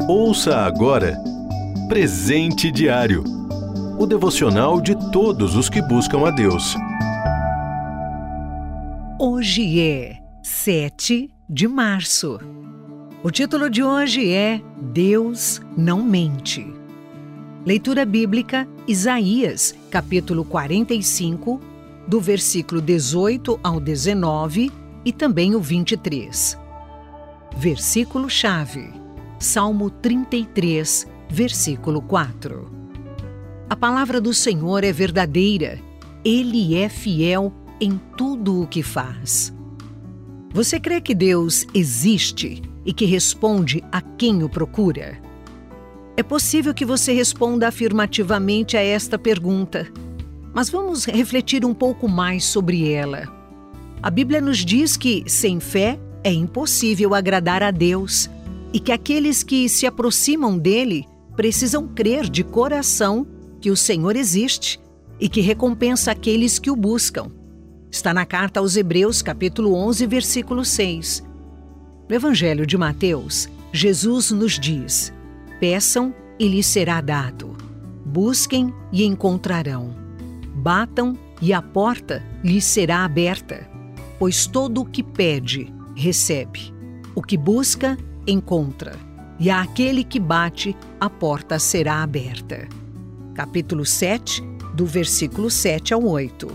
Ouça agora Presente Diário, o devocional de todos os que buscam a Deus. Hoje é 7 de março. O título de hoje é Deus não mente. Leitura bíblica, Isaías, capítulo 45, do versículo 18 ao 19 e também o 23. Versículo-chave, Salmo 33, versículo 4. A palavra do Senhor é verdadeira, Ele é fiel em tudo o que faz. Você crê que Deus existe e que responde a quem o procura? É possível que você responda afirmativamente a esta pergunta, mas vamos refletir um pouco mais sobre ela. A Bíblia nos diz que, sem fé, é impossível agradar a Deus e que aqueles que se aproximam dele precisam crer de coração que o Senhor existe e que recompensa aqueles que o buscam. Está na carta aos Hebreus, capítulo 11, versículo 6. No Evangelho de Mateus, Jesus nos diz: peçam e lhes será dado. Busquem e encontrarão. Batam e a porta lhes será aberta. Pois todo o que pede, recebe. O que busca, encontra. E àquele que bate, a porta será aberta. Capítulo 7, do versículo 7 ao 8.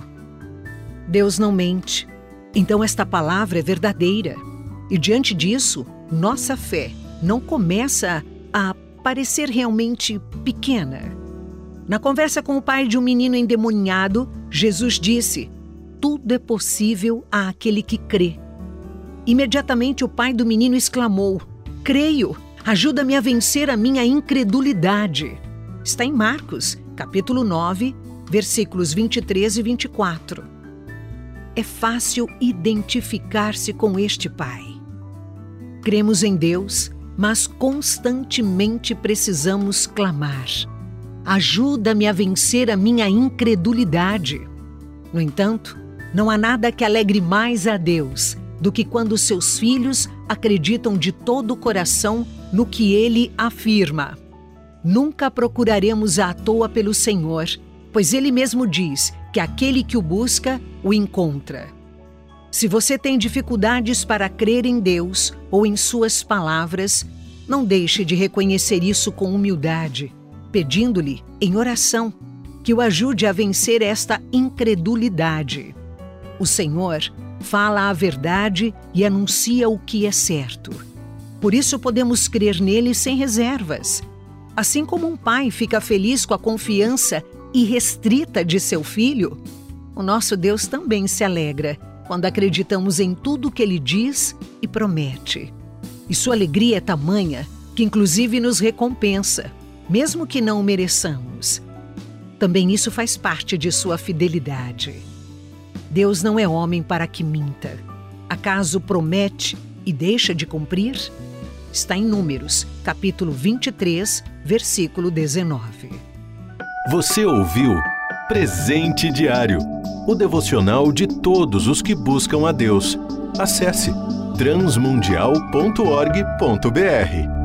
Deus não mente. Então esta palavra é verdadeira. E diante disso, nossa fé não começa a parecer realmente pequena. Na conversa com o pai de um menino endemoniado, Jesus disse: tudo é possível àquele que crê. Imediatamente o pai do menino exclamou: creio, ajuda-me a vencer a minha incredulidade. Está em Marcos, capítulo 9, versículos 23 e 24. É fácil identificar-se com este pai. Cremos em Deus, mas constantemente precisamos clamar: ajuda-me a vencer a minha incredulidade. No entanto, não há nada que alegre mais a Deus do que quando seus filhos acreditam de todo o coração no que Ele afirma. Nunca procuraremos à toa pelo Senhor, pois Ele mesmo diz que aquele que o busca, o encontra. Se você tem dificuldades para crer em Deus ou em suas palavras, não deixe de reconhecer isso com humildade, pedindo-lhe, em oração, que o ajude a vencer esta incredulidade. O Senhor fala a verdade e anuncia o que é certo. Por isso podemos crer nele sem reservas. Assim como um pai fica feliz com a confiança irrestrita de seu filho, o nosso Deus também se alegra quando acreditamos em tudo o que Ele diz e promete. E sua alegria é tamanha que inclusive nos recompensa, mesmo que não o mereçamos. Também isso faz parte de sua fidelidade. Deus não é homem para que minta. Acaso promete e deixa de cumprir? Está em Números, capítulo 23, versículo 19. Você ouviu Presente Diário, o devocional de todos os que buscam a Deus. Acesse transmundial.org.br.